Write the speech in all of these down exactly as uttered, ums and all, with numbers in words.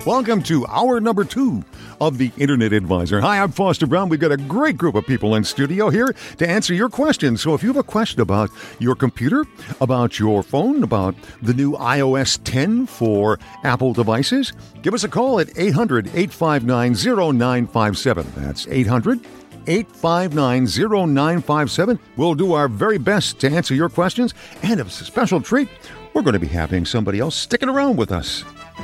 Welcome to hour number two of the Internet Advisor. Hi, I'm Foster Brown. We've got a great group of people in studio here to answer your questions. So if you have a question about your computer, about your phone, about the new i O S ten for Apple devices, give us a call at eight hundred, eight five nine, zero nine five seven. That's eight hundred, eight five nine, zero nine five seven. We'll do our very best to answer your questions. And as a special treat, we're going to be having somebody else sticking around with us.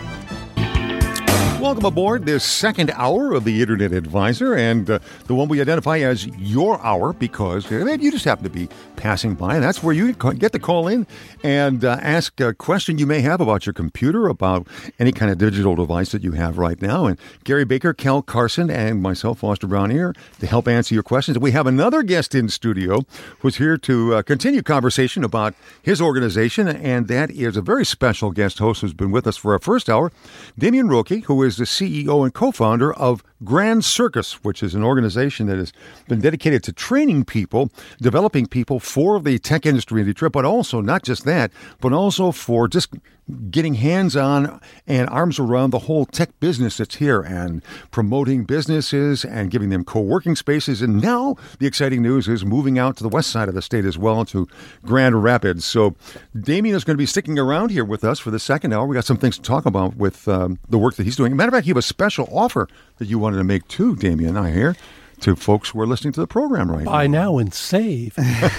Welcome aboard this second hour of the Internet Advisor, and uh, the one we identify as your hour because uh, you just happen to be passing by, and that's where you get to call in and uh, ask a question you may have about your computer, about any kind of digital device that you have right now. And Gary Baker, Cal Carson, and myself, Foster Brown, here to help answer your questions. We have another guest in studio who's here to uh, continue conversation about his organization, and that is a very special guest host who's been with us for our first hour, Damian Roque, who is the C E O and co-founder of Grand Circus, which is an organization that has been dedicated to training people, developing people for the tech industry in Detroit, but also not just that, but also for just getting hands-on and arms around the whole tech business that's here and promoting businesses and giving them co-working spaces. And now the exciting news is moving out to the west side of the state as well, to Grand Rapids. So Damian is going to be sticking around here with us for the second hour. We got some things to talk about with um, the work that he's doing. As a matter of fact, you have a special offer that you wanted to make too, Damian, I hear, to folks who are listening to the program right now. Buy now and save.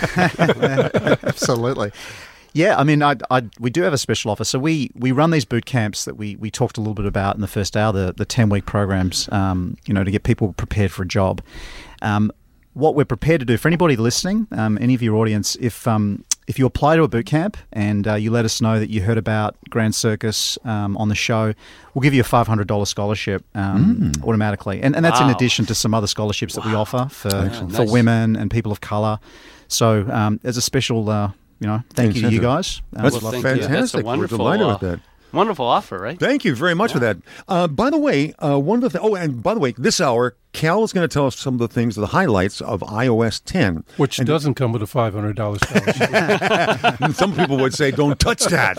Absolutely. Yeah, I mean, I, I, we do have a special offer. So we, we run these boot camps that we, we talked a little bit about in the first hour, the, the ten-week programs, um, you know, to get people prepared for a job. Um, what we're prepared to do, for anybody listening, um, any of your audience, if um, if you apply to a boot camp and uh, you let us know that you heard about Grand Circus um, on the show, we'll give you a five hundred dollars scholarship um, mm. automatically. And, and that's wow. in addition to some other scholarships wow. that we offer for, yeah, for nice. women and people of colour. So um, there's a special... Uh, You know, thank you to you guys. Uh, That's well, fantastic. That's a wonderful, We're delighted uh, with that. Wonderful offer, right? Thank you very much yeah. for that. Uh, by the way, uh, one of the th- oh, and by the way, this hour, Cal is going to tell us some of the things, the highlights of i O S ten. Which and doesn't come with a five hundred dollars scholarship. Some people would say, don't touch that.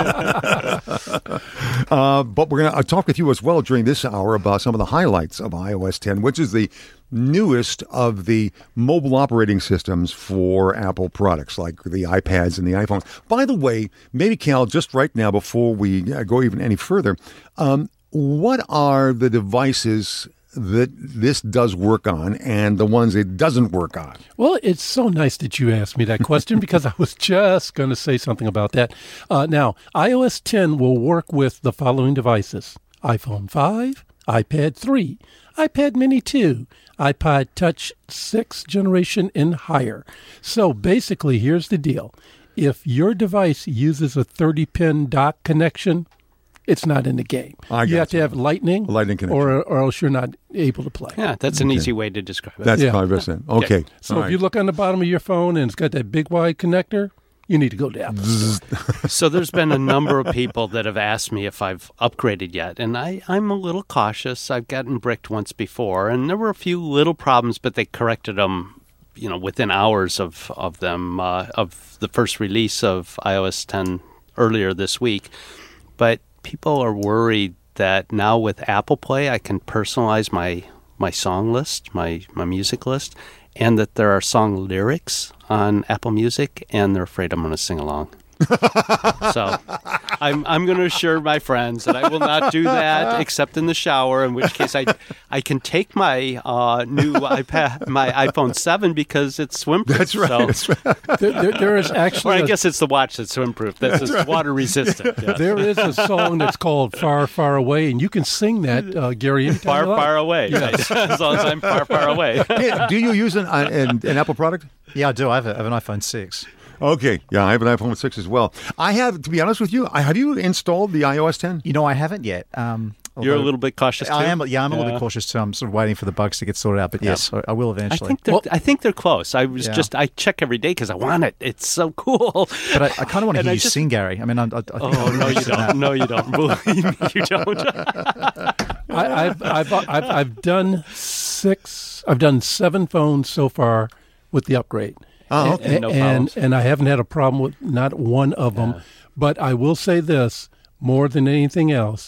uh, but we're going to uh, talk with you as well during this hour about some of the highlights of i O S ten, which is the newest of the mobile operating systems for Apple products, like the iPads and the iPhones. By the way, maybe, Cal, just right now, before we go even any further, um, what are the devices that this does work on and the ones it doesn't work on? Well, it's so nice that you asked me that question because I was just going to say something about that. Uh, now, i O S ten will work with the following devices: iPhone five, iPad three, iPad Mini two, iPod Touch sixth generation and higher. So basically, here's the deal. If your device uses a thirty-pin dock connection, it's not in the game. I you have you. to have lightning, lightning connection, or, or else you're not able to play. Yeah, that's an okay. easy way to describe it. That's yeah. five percent. Okay. okay. So All if right. you look on the bottom of your phone and it's got that big wide connector, you need to go down. So there's been a number of people that have asked me if I've upgraded yet, and I, I'm a little cautious. I've gotten bricked once before, and there were a few little problems, but they corrected them, you know, within hours of, of them, uh, of the first release of i O S ten earlier this week. But people are worried that now with Apple Play, I can personalize my, my song list, my, my music list, and that there are song lyrics on Apple Music, and they're afraid I'm going to sing along. So I'm I'm going to assure my friends that I will not do that except in the shower, in which case I I can take my uh, new iPad, my iPhone seven, because it's swim-proof. That's right. So, that's right. There, there, there is actually or I a, guess it's the watch that's swim-proof. That's, that's right. water resistant. Yes. There is a song that's called Far, Far Away, and you can sing that, uh, Gary. Far, far away. Yes. Right. As long as I'm far, far away. Hey, do you use an, an, an Apple product? Yeah, I do. I have, a, I have an iPhone six. Okay. Yeah, I have an iPhone six as well. I have, to be honest with you, I, have you installed the i O S ten? You know, I haven't yet. Um, You're a little bit cautious, too? I am. Yeah, I'm a yeah. little bit cautious, too. I'm sort of waiting for the bugs to get sorted out. But yeah. yes, I will eventually. I think they're, well, I think they're close. I was yeah. just, I check every day because I want it. It's so cool. But I, I kind of want to hear I you just, sing, Gary. I mean, I, I, I think Oh, no, you don't. That. No, you don't. Believe me, you don't. I, I've, I've, I've, I've done six, I've done seven phones so far with the upgrade. Oh, okay. And, no and, and I haven't had a problem with not one of them. Yeah. But I will say this, more than anything else,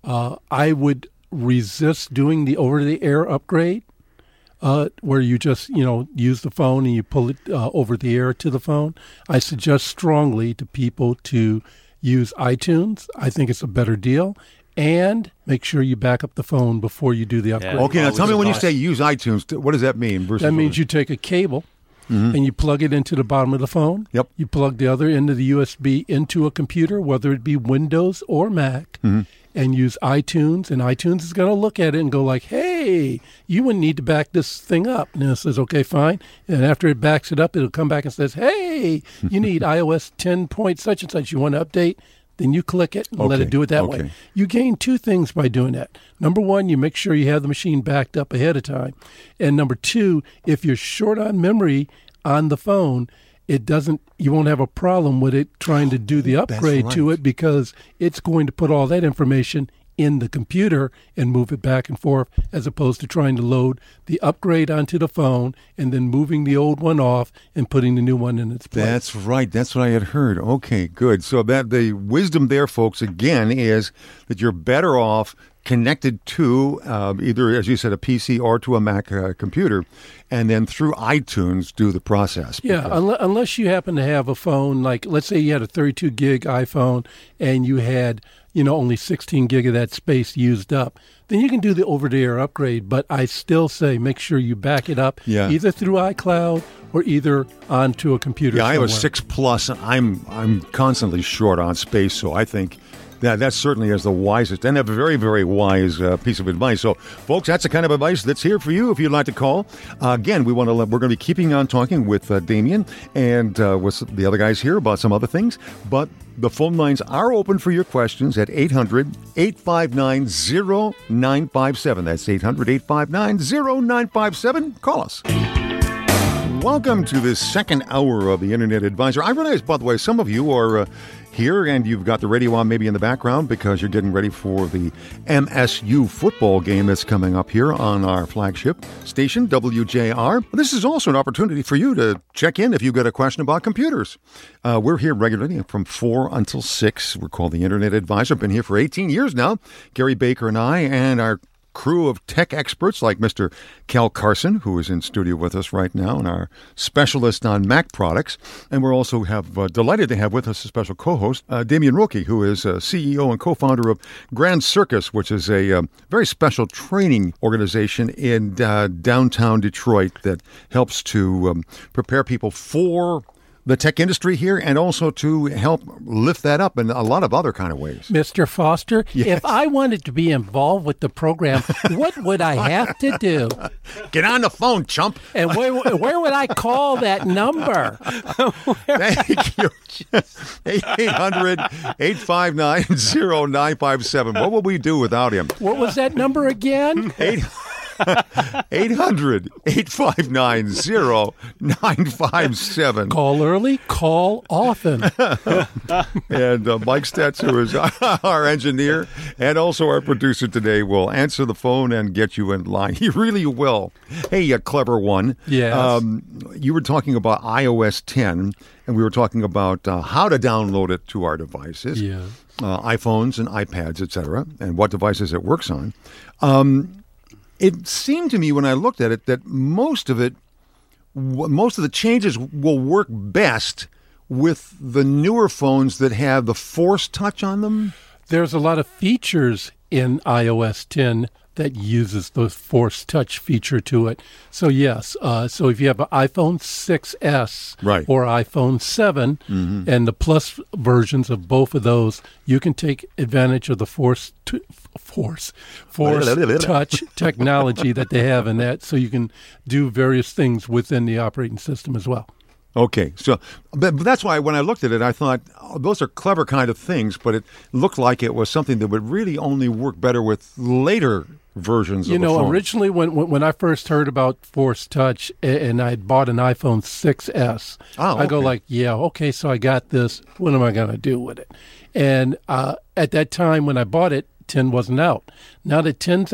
Uh, I would resist doing the over-the-air upgrade, uh, where you just, you know, use the phone and you pull it uh, over the air to the phone. I suggest strongly to people to use iTunes. I think it's a better deal. And make sure you back up the phone before you do the upgrade. Yeah. Okay, now Always tell me when you advise. say use iTunes, what does that mean? Versus That means you take a cable Mhm. and you plug it into the bottom of the phone. Yep. You plug the other end of the U S B into a computer, whether it be Windows or Mac, Mhm. and use iTunes. And iTunes is going to look at it and go like, hey, you wouldn't need to back this thing up. And it says, okay, fine. And after it backs it up, it'll come back and says, hey, you need i O S ten point such and such. You want to update? Then you click it and let Okay, it do it that okay. way. You gain two things by doing that. Number one, you make sure you have the machine backed up ahead of time. And number two, if you're short on memory on the phone, it doesn't, you won't have a problem with it trying to do the upgrade to right. it, because it's going to put all that information in the computer and move it back and forth, as opposed to trying to load the upgrade onto the phone and then moving the old one off and putting the new one in its place. That's right. That's what I had heard. Okay, good. So that the wisdom there, folks, again, is that you're better off connected to uh, either, as you said, a P C or to a Mac uh, computer, and then through iTunes do the process. Yeah, Because- unle- unless you happen to have a phone, like let's say you had a thirty-two gig iPhone and you had, you know, only sixteen gig of that space used up, then you can do the over-the-air upgrade. But I still say make sure you back it up Yeah. either through iCloud or either onto a computer. Yeah, I have a somewhere. six plus, and I'm I'm constantly short on space, so I think that that certainly is the wisest and a very very wise uh, piece of advice. So, folks, that's the kind of advice that's here for you. If you'd like to call, uh, again, we want to we're going to be keeping on talking with uh, Damien and uh, with the other guys here about some other things, but the phone lines are open for your questions at eight hundred, eight five nine, zero nine five seven. That's eight hundred, eight five nine, zero nine five seven. Call us. Welcome to this second hour of the Internet Advisor. I realize, by the way, some of you are uh, here and you've got the radio on maybe in the background because you're getting ready for the M S U football game that's coming up here on our flagship station, W J R. This is also an opportunity for you to check in if you've got a question about computers. Uh, we're here regularly from four until six. We're called the Internet Advisor. Been here for eighteen years now. Gary Baker and I and our crew of tech experts like Mister Cal Carson, who is in studio with us right now, and our specialist on Mac products. And we're also have uh, delighted to have with us a special co-host, uh, Damien Roki, who is uh, C E O and co-founder of Grand Circus, which is a um, very special training organization in uh, downtown Detroit that helps to um, prepare people for the tech industry here and also to help lift that up in a lot of other kind of ways. Mister Foster, Yes. if I wanted to be involved with the program, what would I have to do? Get on the phone, chump. And where, where would I call that number? Thank you. eight hundred, eight five nine, zero nine five seven. What would we do without him? What was that number again? eight hundred, eight five nine, zero nine five seven. Call early, call often. And uh, Mike Stetz, who is our engineer and also our producer today, will answer the phone and get you in line. He really will. Hey, you clever one. Yes. Um, you were talking about i O S ten, and we were talking about uh, how to download it to our devices. Yeah. Uh, iPhones and iPads, et cetera, and what devices it works on. Um, it seemed to me when I looked at it that most of it, w- most of the changes will work best with the newer phones that have the Force Touch on them. There's a lot of features in i O S ten that uses the Force Touch feature to it. So yes, uh, so if you have an iPhone six S Right. or iPhone seven and the Plus versions of both of those, you can take advantage of the Force t- Force Force Touch technology that they have in that, so you can do various things within the operating system as well. Okay, so but, but that's why when I looked at it, I thought, oh, those are clever kind of things, but it looked like it was something that would really only work better with later versions You of the know, phone. originally when, when when I first heard about Force Touch a- and I bought an iPhone six S, Oh, I go okay. like, yeah, okay, so I got this. What am I going to do with it? And uh, at that time when I bought it, ten wasn't out. Now that ten's out,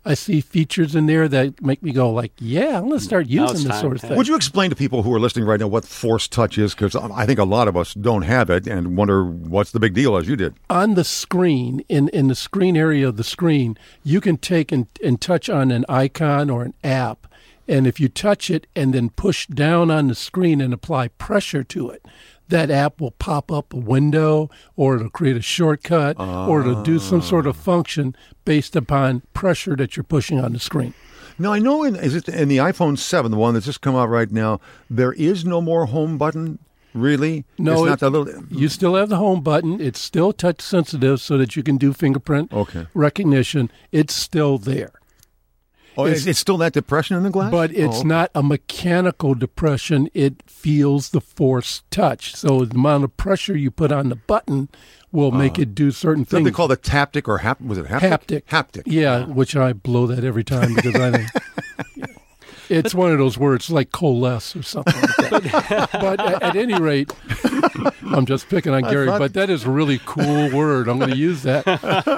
I see features in there that make me go like, yeah, I'm going to start Now it's using this time. sort of thing. Would you explain to people who are listening right now what Force Touch is? Because I think a lot of us don't have it and wonder what's the big deal, as you did. On the screen, in, in the screen area of the screen, you can take and, and touch on an icon or an app. And if you touch it and then push down on the screen and apply pressure to it, that app will pop up a window, or it'll create a shortcut, uh, or it'll do some sort of function based upon pressure that you're pushing on the screen. Now, I know in, is it in the iPhone seven, the one that's just come out right now, there is no more home button, really? No, it's not it, that little... you still have the home button. It's still touch sensitive so that you can do fingerprint okay. recognition. It's still there. Oh, it's, it's still that depression in the glass? But it's oh, okay. not a mechanical depression. It feels the force touch. So the amount of pressure you put on the button will uh, make it do certain things. They call it taptic or hap- was it haptic? Haptic. Haptic. Yeah, yeah, which I blow that every time because I think yeah. It's one of those words like coalesce or something like that. But at, at any rate, I'm just picking on Gary, thought... but that is a really cool word. I'm going to use that.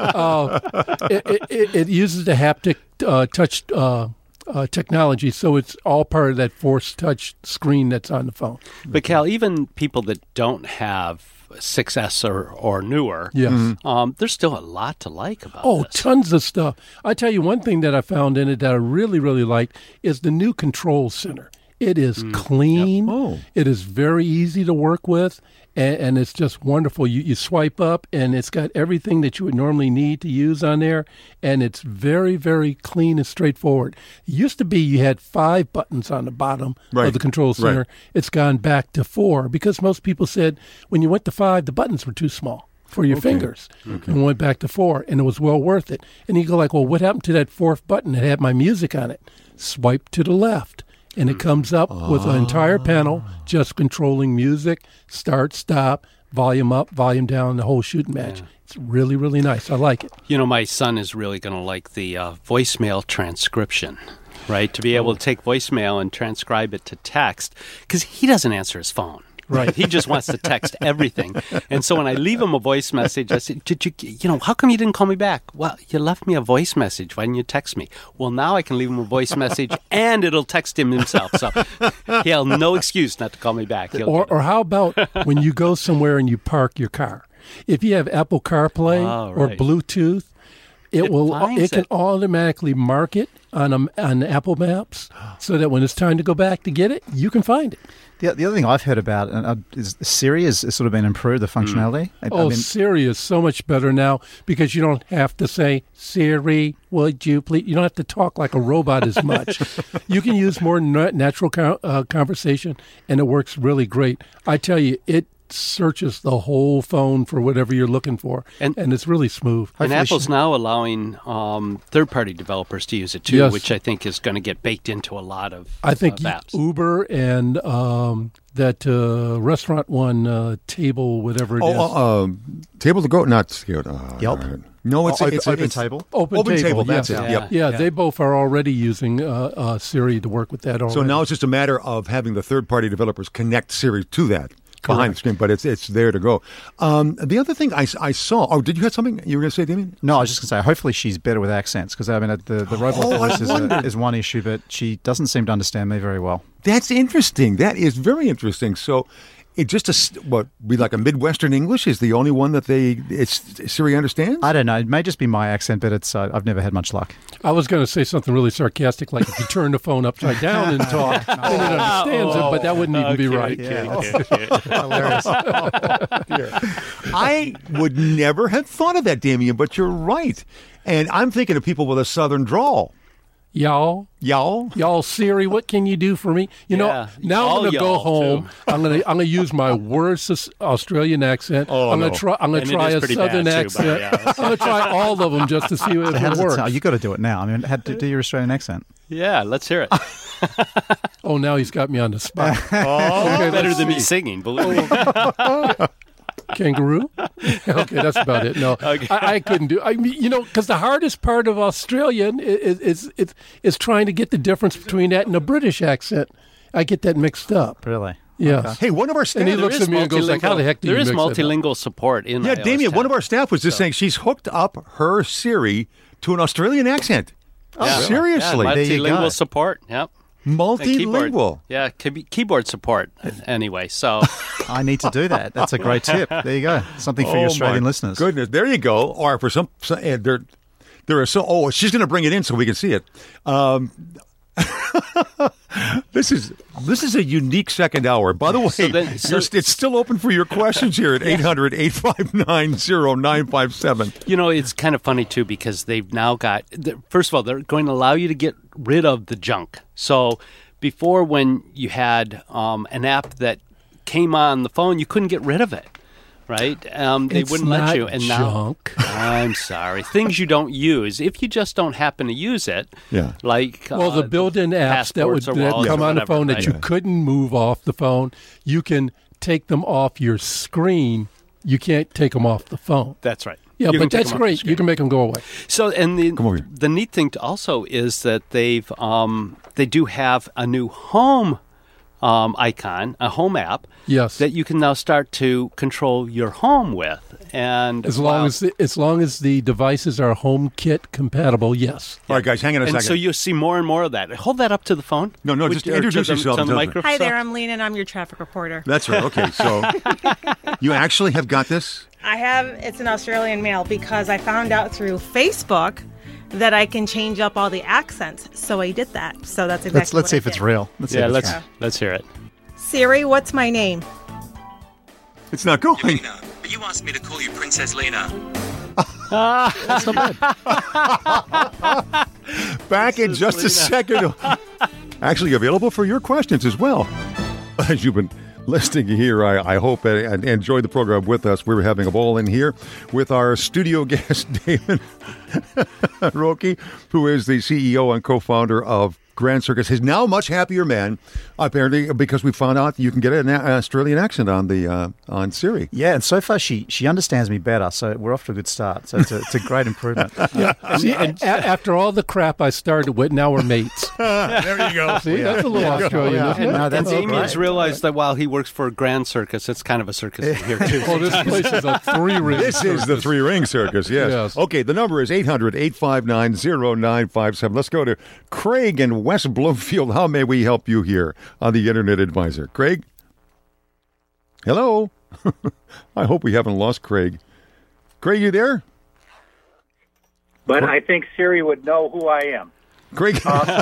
Uh, it, it, it uses the haptic uh, touch uh, uh, technology, so it's all part of that Force Touch screen that's on the phone. But Cal, even people that don't have six S or, or newer, yes. mm-hmm. um, there's still a lot to like about oh, this. tons of stuff. I tell you, one thing that I found in it that I really, really liked is the new control center. It is mm. clean. Yep. Oh. It is very easy to work with, and, and it's just wonderful. You, you swipe up, and it's got everything that you would normally need to use on there, and it's very, very clean and straightforward. It used to be you had five buttons on the bottom right. of the control center. Right. It's gone back to four because most people said when you went to five, the buttons were too small for your okay. fingers, okay. and went back to four, and it was well worth it. And you go like, well, what happened to that fourth button that had my music on it? Swipe to the left. And it comes up oh. with an entire panel just controlling music, start, stop, volume up, volume down, the whole shooting match. Yeah. It's really, really nice. I like it. You know, my son is really going to like the uh, voicemail transcription, right? To be able to take voicemail and transcribe it to text, because he doesn't answer his phone. Right. He just wants to text everything. And so when I leave him a voice message, I say, Did you, you know, how come you didn't call me back? Well, you left me a voice message. Why didn't you text me? Well, now I can leave him a voice message and it'll text him himself. So he'll have no excuse not to call me back. He'll or, or how about when you go somewhere and you park your car? If you have Apple CarPlay oh, right. or Bluetooth, it, it will it, it can automatically mark it on a, on Apple Maps so that when it's time to go back to get it, you can find it. The, the other thing I've heard about uh, is Siri has, has sort of been improved, the functionality. Mm. Oh, I mean, Siri is so much better now because you don't have to say, Siri, would you please? You don't have to talk like a robot as much. You can use more natural co- uh, conversation, and it works really great. I tell you, it searches the whole phone for whatever you're looking for, and, and it's really smooth. And Apple's she... now allowing um, third-party developers to use it too, yes. which I think is going to get baked into a lot of I think of apps. Uber and um, that uh, restaurant one, uh, Table, whatever it oh, is. Uh, uh, table to go, not uh, Yelp. Uh, no, it's, oh, it's Open it's, Table. Open, open Table, table that's yeah. it. Yeah. Yep. Yeah, yeah, they both are already using uh, uh, Siri to work with that already. So now it's just a matter of having the third-party developers connect Siri to that. Behind Correct. the screen, but it's it's there to go. Um, the other thing I, I saw. Oh, did you have something you were going to say, Damien? No, I was just going to say. Hopefully, she's better with accents because I mean the the robot oh, voice is, a, is one issue, but she doesn't seem to understand me very well. That's interesting. That is very interesting. So, it just a, what be like a Midwestern English is the only one that they it's Siri understands. I don't know. It may just be my accent, but it's uh, I've never had much luck. I was going to say something really sarcastic, like if you turn the phone upside down and talk, then it understands oh, it, but that wouldn't even okay, be right. Okay, Yeah. okay, okay. Hilarious. I would never have thought of that, Damien, but you're right. And I'm thinking of people with a southern drawl. Y'all, Y'all, y'all, Siri, what can you do for me? You Yeah, know, now all I'm going to go y'all, home. too. I'm going to I'm going to use my worst Aus- Australian accent. Oh, I'm going no. to try. I'm going And to it try is a pretty southern bad, too, but accent. yeah. I'm going to try all of them just to see if So how it does it works. sound? You got to do it now. I mean, how to do your Australian accent. Yeah, let's hear it. Oh, now he's got me on the spot. Oh, Okay, better let's than me see. singing, believe me. Kangaroo? Okay, that's about it. No, Okay. I, I couldn't do. I mean, you know, because the hardest part of Australian is is, is is trying to get the difference between that and a British accent. I get that mixed up. Really? Yeah. hey, one of our staff. And he There looks is at me and goes like, "How the heck do there you is mix it up?" multilingual support in yeah, iOS Damien. ten. One of our staff was just So- saying she's hooked up her Siri to an Australian accent. Yeah. Seriously? Yeah, There you go. multilingual support. Yep. And keyboard. Multilingual. Yeah, key- keyboard support. Anyway, so I need to do that. That's a great tip. There you go. Something for Oh, your Australian my listeners. Goodness, there you go. Or for some, some uh, there, there are so. Oh, she's going to bring it in so we can see it. Um, this is this is a unique second hour. By the way, So then- so- you're, it's still open for your questions here at eight hundred, eight five nine, zero nine five seven. you know it's kind of funny too because they've now got. First of all, they're going to allow you to get rid of the junk. So before, when you had um, an app that came on the phone, you couldn't get rid of it. Right? Um, they It's wouldn't let not you. And junk. now, I'm sorry, things you don't use. If you just don't happen to use it, Yeah. like Well, uh, the built-in apps that would passports or that wallets come or on the whatever, phone that right? you couldn't move off the phone, you can take them off your screen. You can't take them off the phone. That's right. Yeah, You can but take that's them off the great. screen. You can make them go away. So, and the Come over here. the neat thing to also is that they've um, they do have a new home um, icon, a home app. Yes. That you can now start to control your home with, and As long wow. as the, as long as the devices are HomeKit compatible, yes. All right, guys, hang on a and second. so you'll see more and more of that. Hold that up to the phone. No, no, Would just you- or introduce to the, yourself To and the tell us. microphone. Hi there, I'm Lena, and I'm your traffic reporter. That's right. Okay, so you actually have got this? I have, it's an Australian male because I found out through Facebook that I can change up all the accents. So I did that. So that's exactly Let's let's what see I if it's did. real. Let's see Yeah, if it's let's real. let's hear it. Siri, what's my name? It's not going. Lena, but you asked me to call you Princess Lena. That's not bad. Back in just a second. Actually available for your questions as well. As you've been listening here, I, I hope and enjoy the program with us. We're having a ball in here with our studio guest, David Roki, who is the C E O and co-founder of Grand Circus. He's now a much happier man, apparently, because we found out you can get an Australian accent on the uh, on Siri. Yeah, and so far she she understands me better, so we're off to a good start. So it's a, it's a great improvement. See, a- after all the crap I started with, now we're mates. There you go. See, that's a little Australian, Yeah. isn't it? No, And that's Damien's great. realized that while he works for Grand Circus, it's kind of a circus in here too. Well, this place is a three-ring. This is the three ring circus, yes. Yes. Okay, the number is eight hundred, eight five nine, zero nine five seven. Let's go to Craig in West Bloomfield. How may we help you here on the Internet Advisor? Craig? Hello? I hope we haven't lost Craig. Craig, you there? But I think Siri would know who I am. Craig?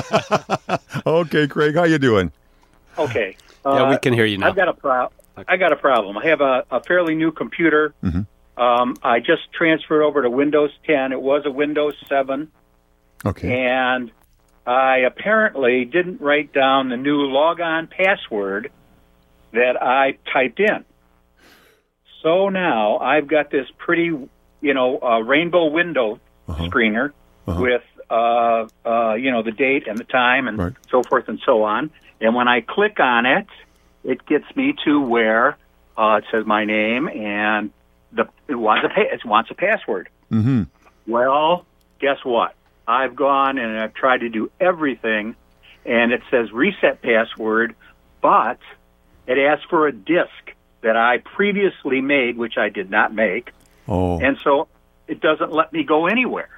Okay, Craig, how you doing? Okay. Yeah, we can hear you now. I've got a pro- I got a problem. I have a, a fairly new computer. Mm-hmm. Um, I just transferred over to Windows ten. It was a Windows seven, Okay. and I apparently didn't write down the new logon password that I typed in. So now I've got this pretty, you know, uh, rainbow window Uh-huh. screener Uh-huh. with, uh, uh, you know, the date and the time and Right. so forth and so on. And when I click on it, it gets me to where uh, it says my name and the it wants a pa- it wants a password. Mm-hmm. Well, guess what? I've gone and I've tried to do everything, and it says reset password, but it asks for a disk that I previously made, which I did not make, Oh, and so it doesn't let me go anywhere.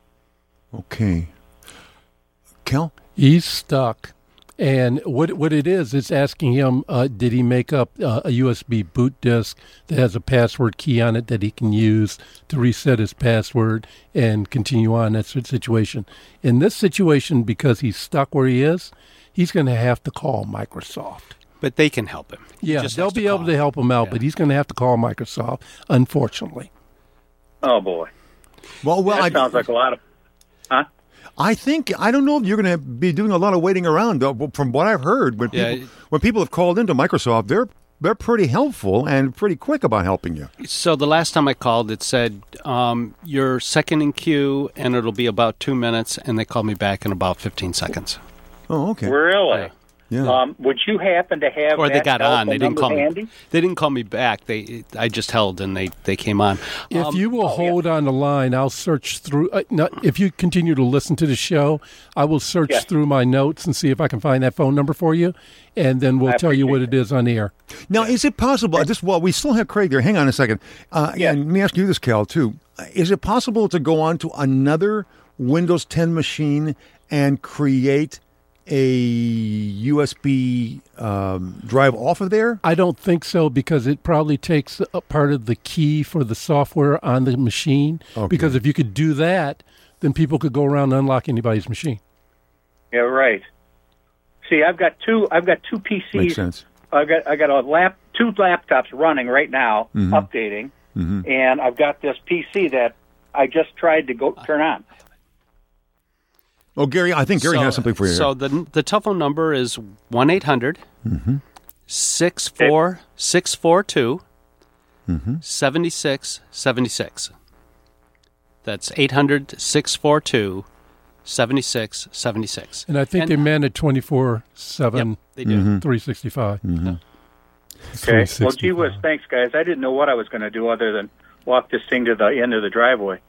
okay. Kel? He's stuck. And what what it is, it's asking him, uh, did he make up uh, a U S B boot disk that has a password key on it that he can use to reset his password and continue on that sort of situation? In this situation, because he's stuck where he is, he's going to have to call Microsoft. But they can help him. He Yeah, just they'll has to be able call. to help him out, Yeah. but he's going to have to call Microsoft, unfortunately. Oh boy, Well, well, that I, sounds like a lot of. Huh? I think I don't know if you're going to be doing a lot of waiting around. Though, from what I've heard, when Yeah. people when people have called into Microsoft, they're they're pretty helpful and pretty quick about helping you. So the last time I called, it said um, you're second in queue, and it'll be about two minutes. And they called me back in about fifteen seconds. Oh, okay. Really? Yeah. Um, would you happen to have Or they that got on. telephone They didn't number call me. handy? They didn't call me back. They I just held, and they, they came on. If Um, you will hold on the line, I'll search through. Uh, no, if you continue to listen to the show, I will search Yes. through my notes and see if I can find that phone number for you, and then we'll I tell you what it appreciate is on the air. Now, is it possible? Just well, we still have Craig there. Hang on a second. Uh, Yes. And let me ask you this, Cal, too. Is it possible to go on to another Windows ten machine and create a U S B um, drive off of there? I don't think so, because it probably takes a part of the key for the software on the machine. Okay. Because if you could do that, then people could go around and unlock anybody's machine. Yeah, right. See, I've got two. I've got two P Cs. Makes sense. I got I got a lap, two laptops running right now, Mhm. updating, Mhm. and I've got this P C that I just tried to go turn on. Oh, Gary, I think Gary so, has something for you. So the the telephone number is one eight hundred six four six four two seven six seven six. That's eight hundred six four two seven six seven six. And I think And- they man it twenty-four seven, Yep, they do. three sixty-five. Okay. Well, gee whiz, thanks, guys. I didn't know what I was going to do other than walk this thing to the end of the driveway.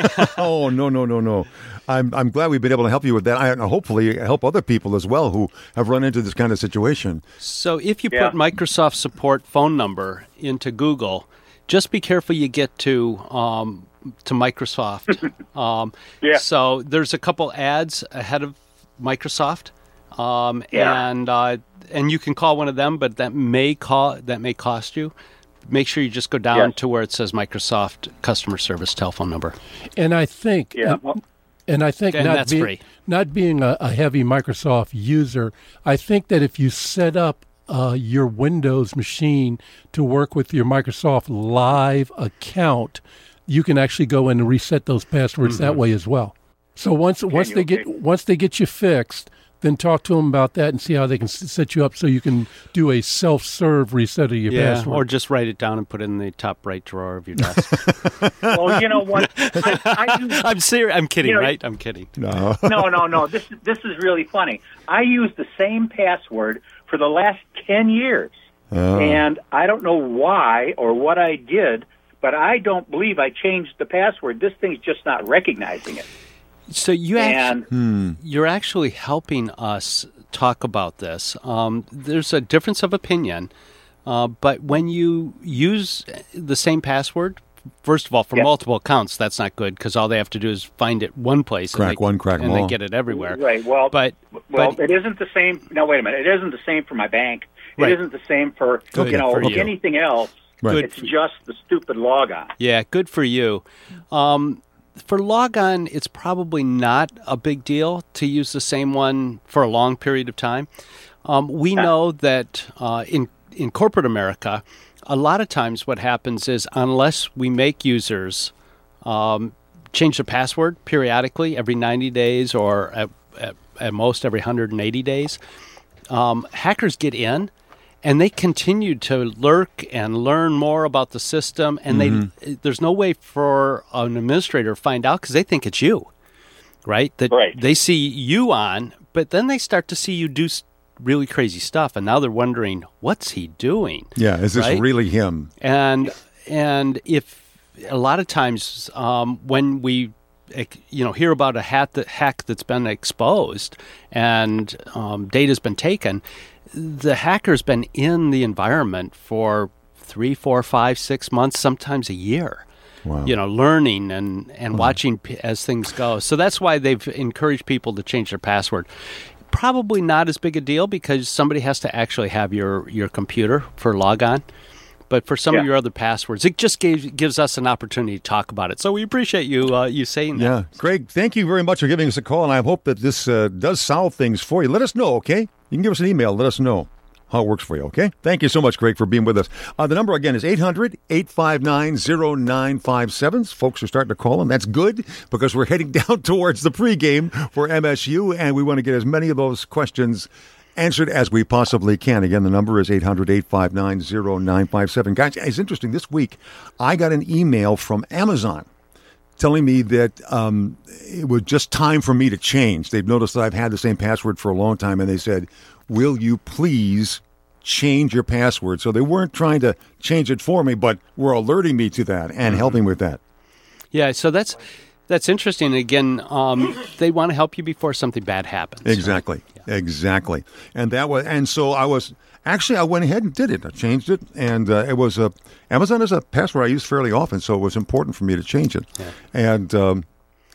Oh, no, no, no, no. I'm I'm glad we've been able to help you with that. I, and hopefully help other people as well who have run into this kind of situation. So if you Yeah. put Microsoft support phone number into Google, just be careful you get to um, to Microsoft. um, Yeah. So there's a couple ads ahead of Microsoft, um, Yeah. and uh, and you can call one of them, but that may call that may cost you. Make sure you just go down Yes. to where it says Microsoft customer service telephone number. And I think, Yeah. and, Well, and I think And not, that's being, free. not being a, a heavy Microsoft user, I think that if you set up uh, your Windows machine to work with your Microsoft Live account, you can actually go in and reset those passwords that way as well. So once once you? they get Okay. once they get you fixed, then talk to them about that and see how they can s- set you up so you can do a self-serve reset of your password. or just write it down and put it in the top right drawer of your desk. well, you know what? I, I use, I'm serious. I'm kidding, You know, right? I'm kidding. No. no, no, no. This is this is really funny. I used the same password for the last ten years, Oh. and I don't know why or what I did, but I don't believe I changed the password. This thing's just not recognizing it. So you actually, And you're actually helping us talk about this. Um, there's a difference of opinion, uh, but when you use the same password, first of all, for Yeah. multiple accounts, that's not good because all they have to do is find it one place, Crack and they, one, crack 'em and they all. get it everywhere. right, well, But well, but it isn't the same. No, wait a minute. It isn't the same for my bank. It Right. isn't the same for Good you know for you. anything else. Right. Good It's for you. just the stupid logon. Yeah, good for you. Um, for logon, it's probably not a big deal to use the same one for a long period of time. Um, we know that uh, in in corporate America, a lot of times what happens is unless we make users um, change their password periodically every ninety days or at, at, at most every one hundred eighty days, um, hackers get in and they continue to lurk and learn more about the system, and they there's no way for an administrator to find out because they think it's you, right? That Right. they see you on, but then they start to see you do s- really crazy stuff, and now they're wondering, what's he doing? Yeah, is this Right? really him? And and if a lot of times um, when we ec- you know hear about a hack that hack that's been exposed and um, data's been taken, the hacker's been in the environment for three, four, five, six months, sometimes a year. Wow. You know, learning and and watching p- as things go. So that's why they've encouraged people to change their password. Probably not as big a deal because somebody has to actually have your, your computer for logon. But for some of Yeah. your other passwords, it just gave, gives us an opportunity to talk about it. So we appreciate you uh, you saying that. Yeah. Greg, thank you very much for giving us a call, and I hope that this uh, does solve things for you. Let us know, okay? You can give us an email. Let us know how it works for you, okay? Thank you so much, Greg, for being with us. Uh, the number, again, is eight hundred, eight five nine, zero nine five seven. Folks are starting to call, and that's good because we're heading down towards the pregame for M S U, and we want to get as many of those questions answered as we possibly can. Again, the number is eight hundred, eight five nine, zero nine five seven. Guys, it's interesting. This week, I got an email from Amazon telling me that um, it was just time for me to change. They've noticed that I've had the same password for a long time, and they said, will you please change your password? So they weren't trying to change it for me, but were alerting me to that and helping with that. Yeah, so that's that's interesting. Again, um, they want to help you before something bad happens. right? Exactly. Exactly. And that was, and so I was, actually, I went ahead and did it. I changed it, and uh, it was a, Amazon is a password I use fairly often, so it was important for me to change it. And um,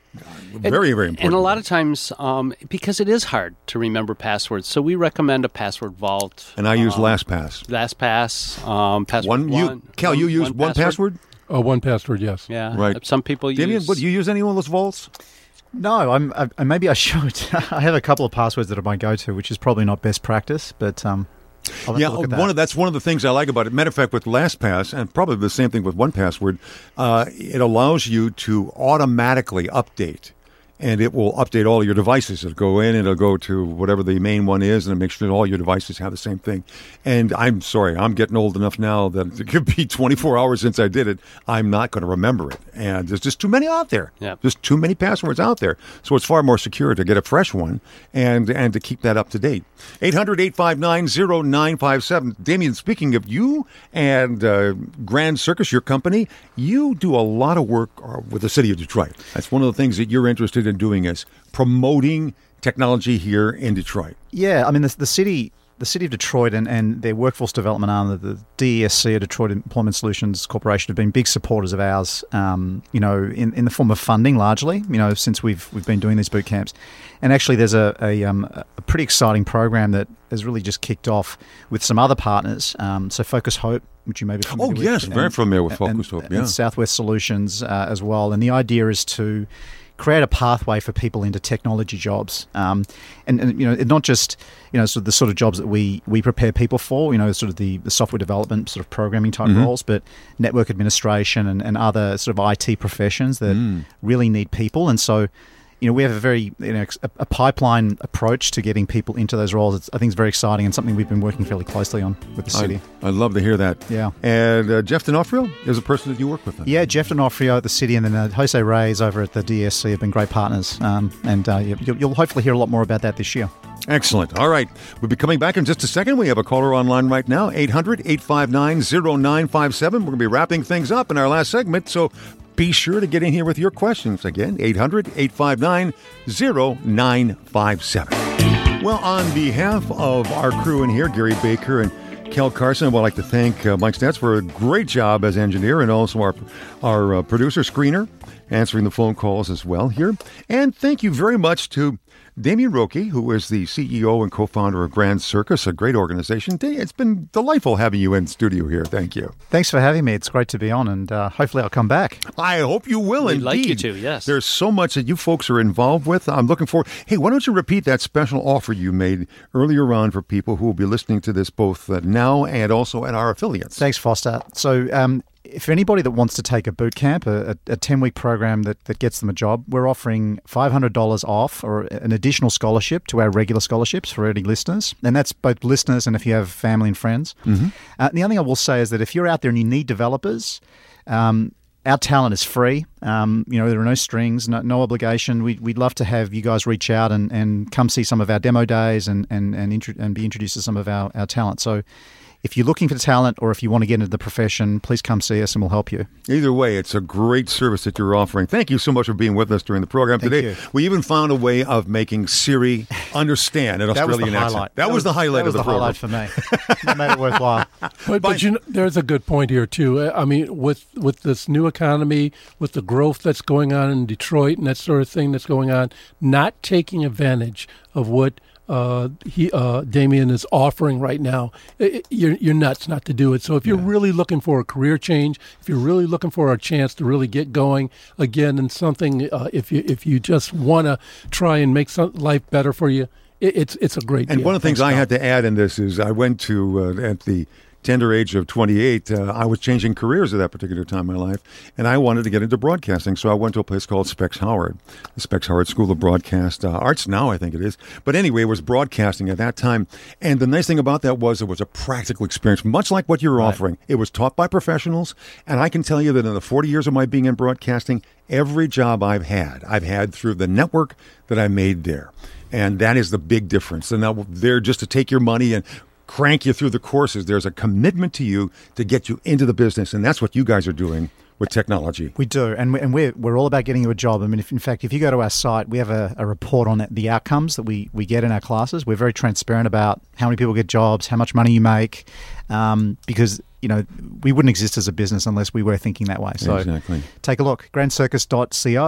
Very, very important. And a lot of times, um, because it is hard to remember passwords, so we recommend a password vault. And I use um, LastPass. LastPass, um, password one. You, one. Cal, you one, use one one password? Oh, Uh, one password, yes. Yeah. Right. Some people Damien, use... what, do you use any one of those vaults? No, I'm. I, maybe I should. I have a couple of passwords that are my go-to, which is probably not best practice, but um, I'll have yeah, to look at that. one of that's one of the things I like about it. Matter of fact, with LastPass, and probably the same thing with one password, uh, it allows you to automatically update. And it will update all your devices. It'll go in and it'll go to whatever the main one is and make sure that all your devices have the same thing. And I'm sorry, I'm getting old enough now that it could be twenty-four hours since I did it. I'm not going to remember it. And there's just too many out there. Yep. There's too many passwords out there. So it's far more secure to get a fresh one and and to keep that up to date. eight hundred, eight five nine, zero nine five seven. Damien, speaking of you and uh, Grand Circus, your company, you do a lot of work with the city of Detroit. That's one of the things that you're interested in doing is promoting technology here in Detroit. Yeah, I mean, the, the city the city of Detroit and, and their workforce development arm, the D E S C, or Detroit Employment Solutions Corporation, have been big supporters of ours, um, you know, in, in the form of funding largely, you know, since we've we've been doing these boot camps. And actually there's a, a, um, a pretty exciting program that has really just kicked off with some other partners. Um, so Focus Hope, which you may be familiar oh, with. Oh, yes, and, very familiar with Focus and, Hope, yeah. And Southwest Solutions uh, as well. And the idea is to create a pathway for people into technology jobs, um, and, and you know, not just you know sort of the sort of jobs that we we prepare people for, you know, sort of the, the software development, sort of programming type mm-hmm. roles, but network administration and, and other sort of I T professions that mm. really need people, and so. You know, we have a very, you know, a, a pipeline approach to getting people into those roles. It's, I think it's very exciting and something we've been working fairly closely on with the city. I, I'd love to hear that. Yeah. And uh, Jeff D'Onofrio is a person that you work with. Then. Yeah, Jeff D'Onofrio at the city and then uh, Jose Reyes over at the D S C have been great partners. Um, and uh, you'll, you'll hopefully hear a lot more about that this year. Excellent. All right. We'll be coming back in just a second. We have a caller online right now, eight hundred, eight five nine, zero nine five seven. We're going to be wrapping things up in our last segment, so be sure to get in here with your questions. Again, eight hundred, eight five nine, zero nine five seven. Well, on behalf of our crew in here, Gary Baker and Kel Carson, I would like to thank uh, Mike Stats for a great job as engineer, and also our, our uh, producer, screener, answering the phone calls as well here. And thank you very much to Damien Roque, who is the C E O and co-founder of Grand Circus, a great organization. It's been delightful having you in studio here. Thank you. Thanks for having me. It's great to be on, and uh, hopefully I'll come back. I hope you will, We'd indeed. like you to, yes. There's so much that you folks are involved with. I'm looking forward. Hey, why don't you repeat that special offer you made earlier on for people who will be listening to this both uh, now and also at our affiliates? Thanks, Foster. So, um, if anybody that wants to take a boot camp, a, a ten-week program that, that gets them a job, we're offering five hundred dollars off or an additional scholarship to our regular scholarships for any listeners. And that's both listeners and if you have family and friends. Mm-hmm. Uh, the other thing I will say is that if you're out there and you need developers, um, our talent is free. Um, you know, there are no strings, no, no obligation. We, we'd love to have you guys reach out and, and come see some of our demo days and and and, intro- and be introduced to some of our, our talent. So if you're looking for talent or if you want to get into the profession, please come see us and we'll help you. Either way, it's a great service that you're offering. Thank you so much for being with us during the program Thank today. you. We even found a way of making Siri understand an That was the Australian accent. highlight. That, that was the highlight that was of the, the program. highlight for me. That made it worthwhile. But, but you know, there's a good point here too. I mean, with with this new economy, with the growth that's going on in Detroit and that sort of thing that's going on, not taking advantage of what uh, he uh, Damien is offering right now, it, you're you're nuts not to do it. So if you're yeah. really looking for a career change, if you're really looking for a chance to really get going again in something, uh, if you if you just want to try and make some life better for you, it, it's it's a great. And deal. one of the things Thanks, I Tom. had to add in this is I went to uh, at the tender age of twenty-eight, uh, I was changing careers at that particular time in my life, and I wanted to get into broadcasting, so I went to a place called Specs Howard, the Specs Howard School of Broadcast uh, Arts now, I think it is. But anyway, it was broadcasting at that time, and the nice thing about that was it was a practical experience, much like what you're right. offering. It was taught by professionals, and I can tell you that in the forty years of my being in broadcasting, every job I've had, I've had through the network that I made there, and that is the big difference. And now they're just to take your money and crank you through the courses. There's a commitment to you to get you into the business, and that's what you guys are doing with technology. We do, and, we, and we're, we're all about getting you a job. I mean, if, in fact, if you go to our site, we have a, a report on the outcomes that we, we get in our classes. We're very transparent about how many people get jobs, how much money you make, um, because, you know, we wouldn't exist as a business unless we were thinking that way. So exactly. Take a look, grand circus dot co.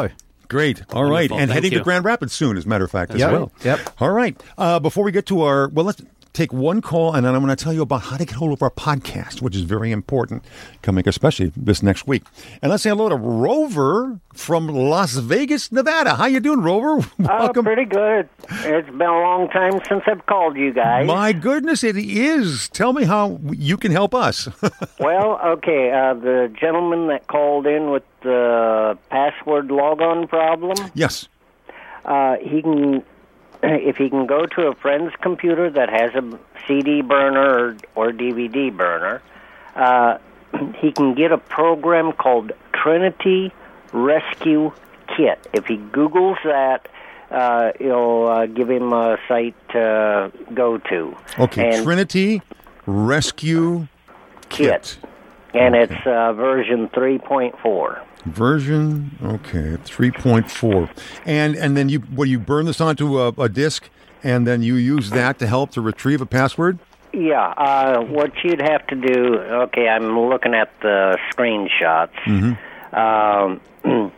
Great. All right. Wonderful. And Thank heading you. to Grand Rapids soon, as a matter of fact, as Yep. well. Yep. All right. Uh, before we get to our, well, let's take one call, and then I'm going to tell you about how to get hold of our podcast, which is very important, coming especially this next week. And let's say hello to Rover from Las Vegas, Nevada. How you doing, Rover? Welcome. Oh, pretty good. It's been a long time since I've called you guys. My goodness, it is. Tell me how you can help us. Well, okay, uh, the gentleman that called in with the password logon problem, Yes. uh, he can, if he can go to a friend's computer that has a C D burner or, or D V D burner, uh, he can get a program called Trinity Rescue Kit. If he Googles that, uh, it'll uh, give him a site to go to. Okay, And- Trinity Rescue Kit. And Okay. it's uh, version three point four. Version, okay, three point four. And and then you, what, you burn this onto a, a disk, and then you use that to help to retrieve a password? Yeah, uh, what you'd have to do, okay, I'm looking at the screenshots. Mm-hmm. Um,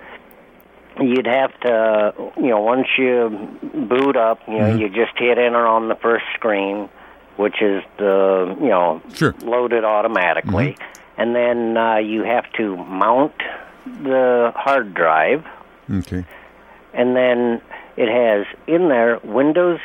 you'd have to, you know, once you boot up, you know, Mm-hmm. you just hit enter on the first screen, which is the, you know, Sure. loaded automatically. Mm-hmm. And then uh, you have to mount the hard drive. Okay. And then it has in there Windows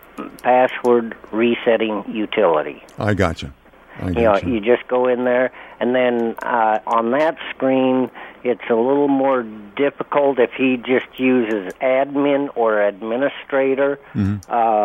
password resetting utility. I got you. I You know, got you. you just go in there, and then uh, on that screen, it's a little more difficult if he just uses admin or administrator. Mm-hmm.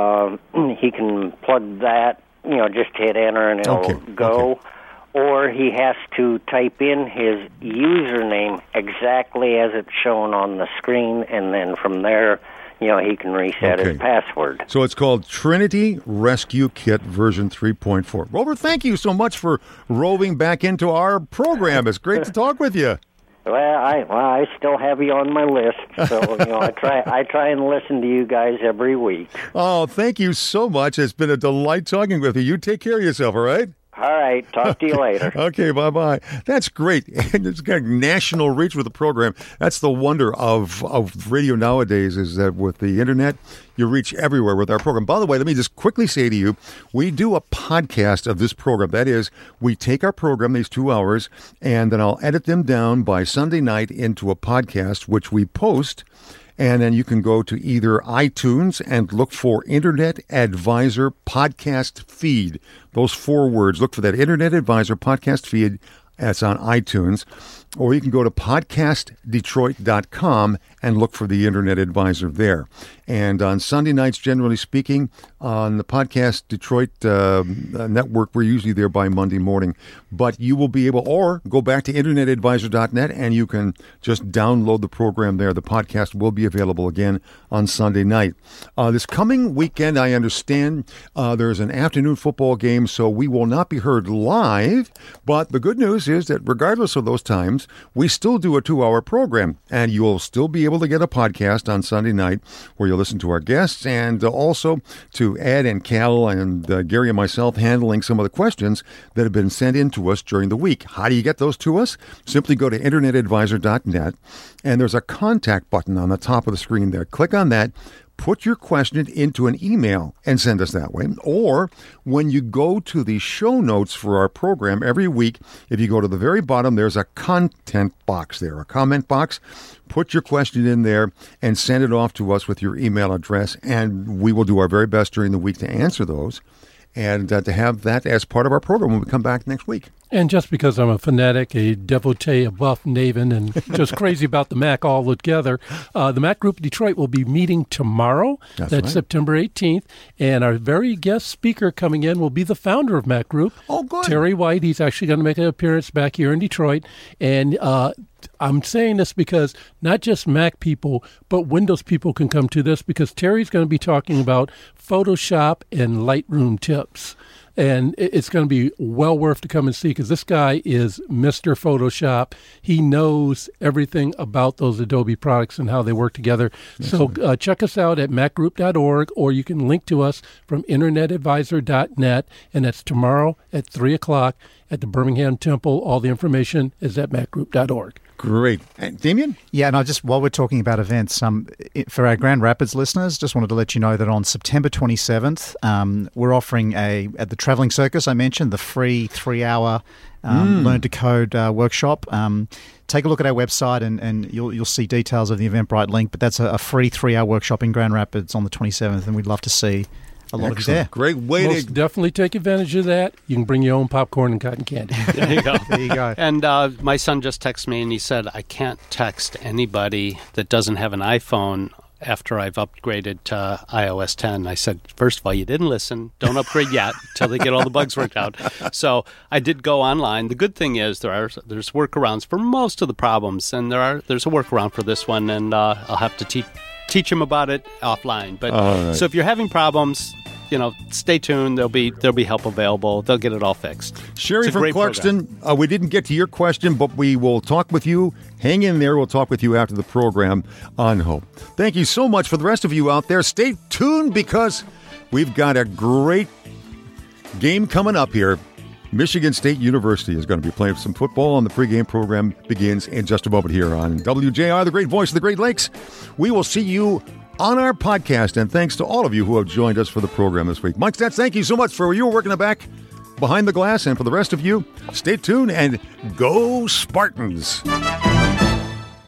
Uh, he can plug that, you know, just hit enter and it'll Okay, go. okay. Or he has to type in his username exactly as it's shown on the screen, and then from there, you know, he can reset Okay. his password. So it's called Trinity Rescue Kit version three point four. Rover, thank you so much for roving back into our program. It's great to talk with you. Well, I well, I still have you on my list, so you know I try I try and listen to you guys every week. Oh, thank you so much. It's been a delight talking with you. You take care of yourself, all right? All right, talk to you later. Okay, bye-bye. That's great. And it's got national reach with the program. That's the wonder of, of radio nowadays, is that with the internet, you reach everywhere with our program. By the way, let me just quickly say to you, we do a podcast of this program. That is, we take our program, these two hours, and then I'll edit them down by Sunday night into a podcast, which we post. And then you can go to either iTunes and look for Internet Advisor Podcast Feed. Those four words. Look for that Internet Advisor Podcast Feed. That's on iTunes. Or you can go to podcast detroit dot com and look for the Internet Advisor there. And on Sunday nights, generally speaking, on the Podcast Detroit uh, network, we're usually there by Monday morning. But you will be able, or go back to internet advisor dot net and you can just download the program there. The podcast will be available again on Sunday night. Uh, this coming weekend, I understand, uh, there's an afternoon football game, so we will not be heard live. But the good news is that regardless of those times, we still do a two-hour program, and you'll still be able to get a podcast on Sunday night where you'll listen to our guests and uh, also to Ed and Cal and uh, Gary and myself handling some of the questions that have been sent in to us during the week. How do you get those to us? Simply go to internet advisor dot net, and there's a contact button on the top of the screen there. Click on that. Put your question into an email and send us that way. Or when you go to the show notes for our program every week, if you go to the very bottom, there's a content box there, a comment box. Put your question in there and send it off to us with your email address, and we will do our very best during the week to answer those and uh, to have that as part of our program when we come back next week. And just because I'm a fanatic, a devotee, a buff Naven, and just crazy about the Mac all together, uh, the Mac Group Detroit will be meeting tomorrow. That's That's right. September eighteenth. And our very guest speaker coming in will be the founder of Mac Group, Oh, good. Terry White. He's actually going to make an appearance back here in Detroit. And uh, I'm saying this because not just Mac people, but Windows people can come to this, because Terry's going to be talking about Photoshop and Lightroom tips. And it's going to be well worth to come and see, because this guy is Mister Photoshop. He knows everything about those Adobe products and how they work together. So uh, check us out at mac group dot org, or you can link to us from internet advisor dot net. And that's tomorrow at three o'clock at the Birmingham Temple. All the information is at mac group dot org. Great. And Damien? Yeah, and I just, while we're talking about events, um, it, for our Grand Rapids listeners, just wanted to let you know that on September twenty-seventh, um, we're offering a, at the Traveling Circus, I mentioned, the free three-hour um, Mm. Learn to Code uh, workshop. Um, take a look at our website and, and you'll you'll see details of the Eventbrite link, but that's a, a free three-hour workshop in Grand Rapids on the twenty-seventh, and we'd love to see a lot of you there. Great way Most to... definitely take advantage of that. You can bring your own popcorn and cotton candy. There you go. There you go. And uh, my son just texted me and he said, I can't text anybody that doesn't have an iPhone after I've upgraded to i O S ten. I said, first of all, you didn't listen. Don't upgrade yet until they get all the bugs worked out. So I did go online. The good thing is there are there's workarounds for most of the problems, and there are there's a workaround for this one, and uh, I'll have to teach teach him about it offline. But right. So if you're having problems, you know, stay tuned. There'll be there'll be help available. They'll get it all fixed. Sherry It's a from great Clarkston, uh, we didn't get to your question, but we will talk with you. Hang in there. We'll talk with you after the program on Hope. Thank you so much. For the rest of you out there, stay tuned because we've got a great game coming up here. Michigan State University is going to be playing some football, and the pregame program begins in just a moment here on W J R, the great voice of the Great Lakes. We will see you on our podcast, and thanks to all of you who have joined us for the program this week. Mike Stats, thank you so much for your work in the back behind the glass, and for the rest of you, stay tuned and go Spartans.